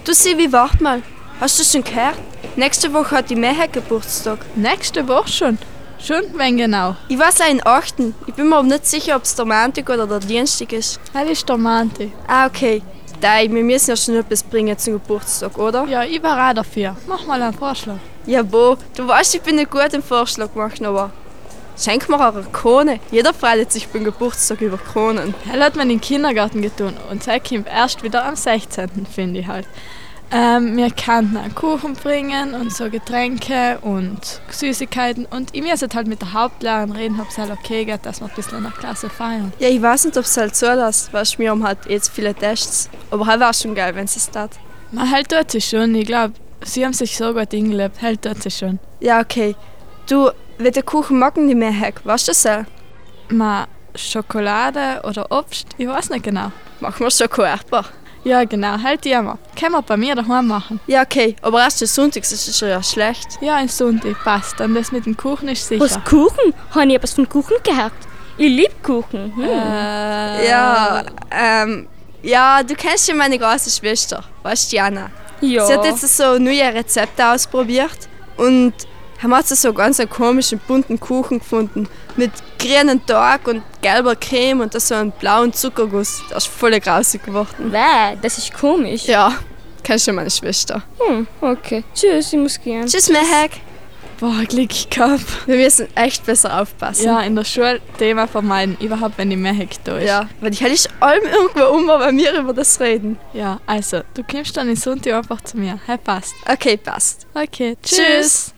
Du Sivi, wart mal. Hast du schon gehört? Nächste Woche hat die Mehek Geburtstag. Nächste Woche schon? Schon, wenn genau? Ich weiß auch in 8. Ich bin mir aber nicht sicher, ob es der Montag oder der Dienstag ist. Das ist der Montag. Ah, okay. Dei, wir müssen ja schon etwas bringen zum Geburtstag, oder? Ja, ich war auch dafür. Mach mal einen Vorschlag. Ja, du weißt, ich bin nicht gut im Vorschlag machen, aber schenk mir eine Krone. Jeder freut sich beim Geburtstag über Kronen. Das hat man im Kindergarten getan und das kommt erst wieder am 16. finde ich halt. Wir könnten einen Kuchen bringen und so Getränke und Süßigkeiten und ich muss halt mit der Hauptlehrerin reden, ob es halt okay geht, dass wir ein bisschen in der Klasse feiern. Ja, ich weiß nicht, ob es halt so lässt, weil wir haben halt jetzt viele Tests. Aber halt wäre schon geil, wenn es tat. Man halt tut sie schon, ich glaube, sie haben sich so gut eingelebt, halt tut sie schon. Ja, okay. Du, welchen Kuchen machen die Mehek? Weißt du das auch? Mal Schokolade oder Obst, ich weiß nicht genau. Machen wir Schoko-Erdbeer. Ja, genau, halt die immer. Können wir bei mir daheim machen. Ja, okay, aber erst Sonntags ist es schon ja schlecht. Ja, ein Sonntag passt. Und das mit dem Kuchen ist sicher. Was, Kuchen? Habe ich etwas von Kuchen gehört? Ich liebe Kuchen. Ja, du kennst ja meine große Schwester, weißt du, Jana? Ja. Sie hat jetzt so neue Rezepte ausprobiert und haben jetzt so ganz einen komischen, bunten Kuchen gefunden. Mit grünen Tag und gelber Creme und so einen blauen Zuckerguss. Das ist voll grausig geworden. Wäh, das ist komisch. Ja, kennst du meine Schwester. Okay. Tschüss, ich muss gehen. Tschüss, Mehek. Boah, Glück gehabt. Wir müssen echt besser aufpassen. Ja, in der Schule Thema vermeiden, überhaupt wenn die Mehek da ist. Ja, weil ich hätte allem irgendwo wenn wir über das reden. Ja, also, du kommst dann in Sonntag einfach zu mir. Hey, passt. Okay, passt. Okay, Tschüss.